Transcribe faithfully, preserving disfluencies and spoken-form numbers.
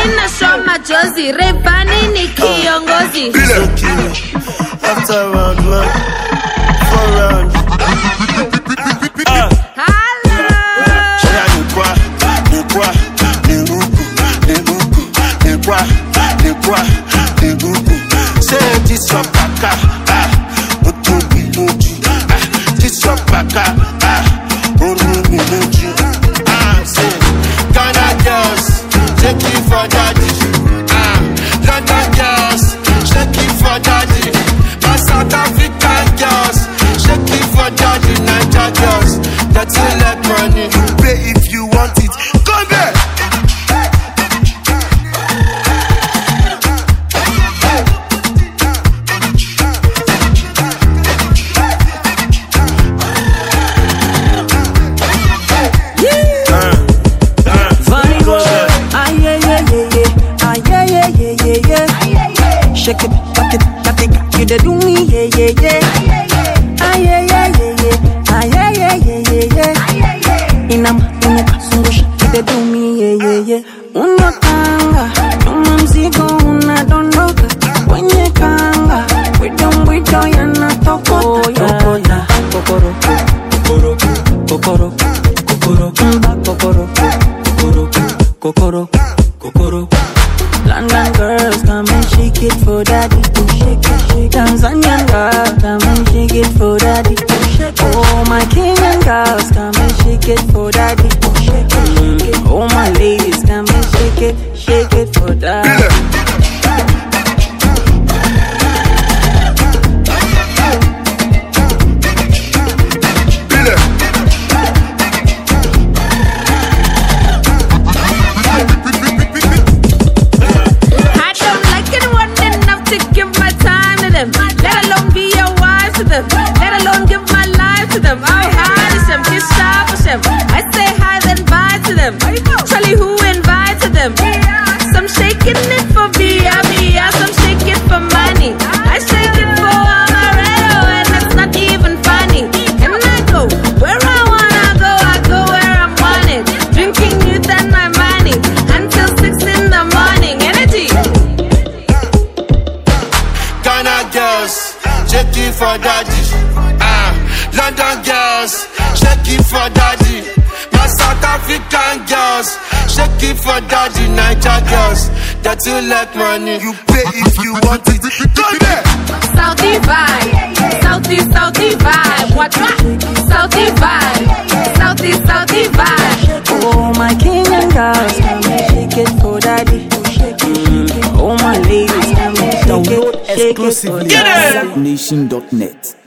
Mina shoma jozi, Rayvanny ni kiongozi. After round one, four rounds. Hello. Say this your baka, ah, oto biloji, ah, this your baka, ah, onu biloji, ah, say Ghana girls, shake it for daddy, ah, London girls, shake it for daddy, my South African girls, shake it for daddy, Niger girls, that's it like money, you pay if you want it, come there. Shake it, back it, got it, you da do me, yeah, yeah, yeah. Ah, yeah, yeah, yeah, yeah. Ah, yeah, yeah, yeah, yeah, yeah. Inam, inuka, sungusha, you da do me, yeah, yeah, yeah. Uno tanga, no mzigo, una dondoka. Kwenye kanga, we don't, we don't, yana toko, toko, ya. Kokoro, kokoro, kokoro, kokoro, mba, kokoro, kokoro, kokoro, kokoro. London girls, come and shake it for daddy. Shake it, shake it. Tanzanian girls, come and shake it for daddy. Shake it. Oh, my Kenyan girls, come and shake it for daddy. Shake it, shake it. Oh, my ladies, come and shake it, shake it for daddy. Let alone give my life to them. I hide them, kiss sharp for them. I say hi then bye to them. Charlie who invited them? Some shaking it for V I P, some shake it for money. I shake it for Amaretto and it's not even funny. And I go where I wanna go, I go where I'm wanted. Drinking youth and my money until six in the morning. Energy. Ghana girls, shake it for daddy, ah, London girls, shake it for daddy, my South African girls, shake it for daddy, Niger girls, that you like money, you pay if you want it, go there. Southie vibe, Southie, Southie vibe, what what? Southie vibe, Southie, Southie vibe. Oh, my Kenyan girls, come and shake it for daddy. Mm. Oh, my ladies, come and shake it, shake it for daddy. Nation dot net